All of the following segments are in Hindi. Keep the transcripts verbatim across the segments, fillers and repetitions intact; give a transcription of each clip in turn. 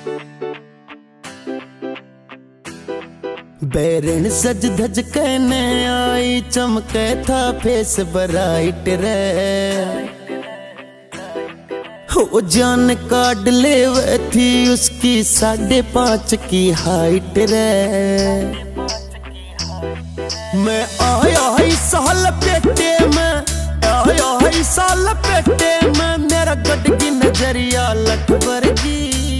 बैरन सज धज कहने आई, चमके था फेस ब्राइट रे। हो जान कार्ड ले थी उसकी साढ़े पांच की हाइट रे। मैं आया है साल पेटे में, आया है साल पेटे में, मेरा गट की नजरिया लट वर्गी।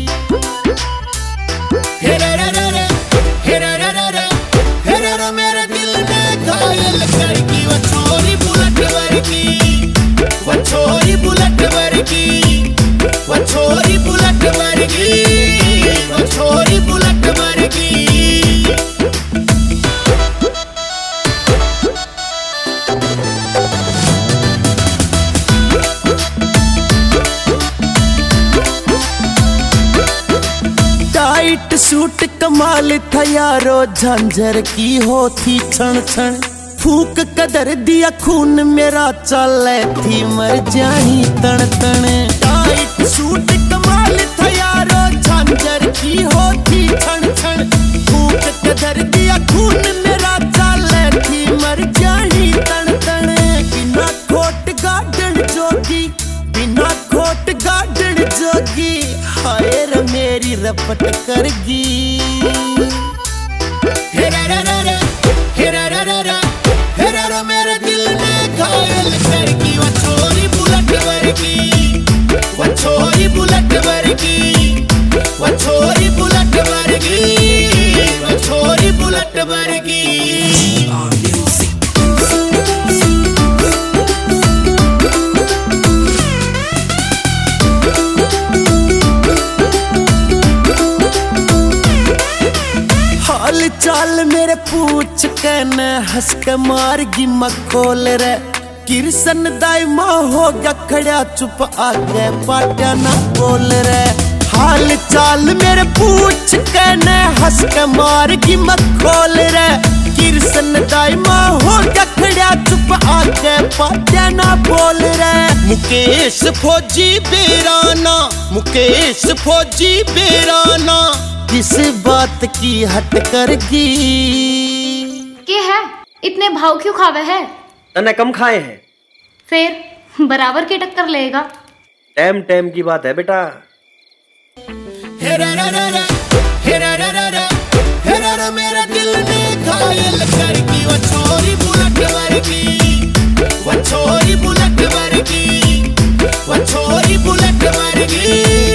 मेरे दिल ने घायल करकी, वो छोरी बुलेट वर्गी, वो छोरी बुलेट वर्गी, वो छोरी बुलेट वर्गी, वो छोरी बुलेट वर्गी। टाइट सूट कमाल था यारो, झांझर की होती क्षण क्षण, फूक कदर दिया खून मेरा चले थी मर जानी तन तन। टाइट सूट कमाल था यारो, झांझर की होती क्षण क्षण, फूक कदर दिया खून मेरा चले थी मर जानी तन तन। बिना खोट गार्डन जोगी, बिना खोट गार्डन जोगी, हाय रे मेरी रपट करगी। मेरे दिल ने घायल करगी, वो छोरी बुलेट वर्गी, वो छोरी बुलेट वर्गी, वो छोरी बुलेट वर्गी, वो छोरी बुलेट वर्गी। हाल चाल मेरे पूछ के न हंस के मारगी मखोल रे। किरसन दाइमा हो गया खड़ा चुप, आगे पाट्या ना बोल रे। हाल चाल मेरे पूछ के न हंस के मारगी मखोल रे। किरसन दाइमा हो गया खड़ा चुप, आगे पाट्या ना बोल रे। मुकेश फौजी बेराना, मुकेश फौजी बेराना, किस बात की हट करगी। के है इतने भाव क्यों खावे है? तने कम खाए हैं, फिर बराबर की टक्कर लेगा। टाइम टाइम की बात है बेटा। मेरा दिल ने घायल करगी, वो छोरी बुलेट वर्गी, वो छोरी बुलेट वर्गी, वो छोरी बुलेट वर्गी।